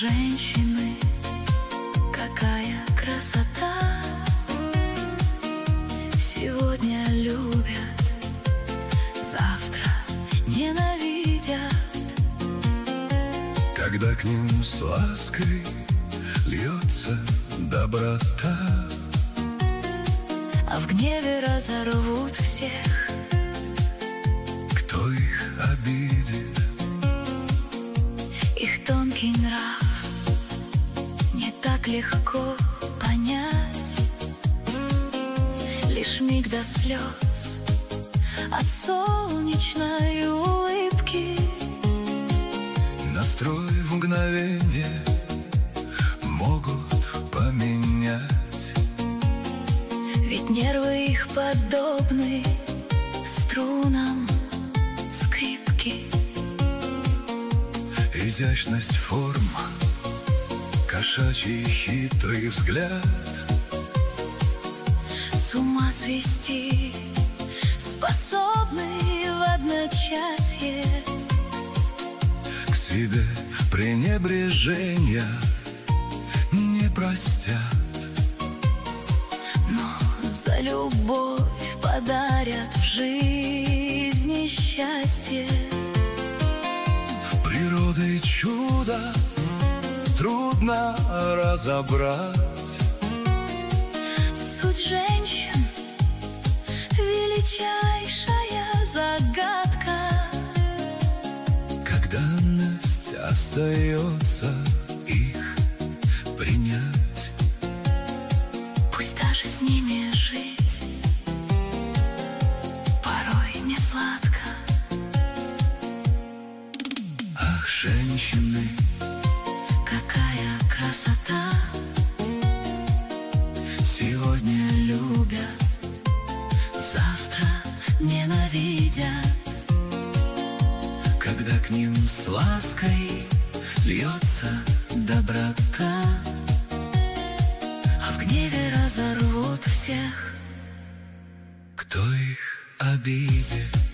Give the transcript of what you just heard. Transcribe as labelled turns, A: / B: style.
A: женщины, какая красота! Сегодня любят, завтра ненавидят.
B: Когда к ним с лаской льется доброта,
A: а в гневе разорвут всех,
B: кто их обидит.
A: Их тонкий нрав не так легко понять. Лишь миг до слез от солнечной улыбки.
B: Настрой в мгновение могут поменять.
A: Ведь нервы их подобны струнам скрипки.
B: Изящность форм, кошачий хитрый взгляд,
A: с ума свести способны в одночасье.
B: к себе пренебрежения не простят.
A: Но за любовь подарят в жизни счастье.
B: Природы чудо трудно разобрать.
A: Суть женщин — величайшая загадка.
B: Как данность остается их принять.
A: Пусть даже с ними жить порой не сладко.
B: Ах, женщины,
A: Какая красота!
B: сегодня
A: Любят, завтра ненавидят.
B: когда к ним с лаской льется доброта,
A: А в гневе разорвут всех,
B: кто их обидит.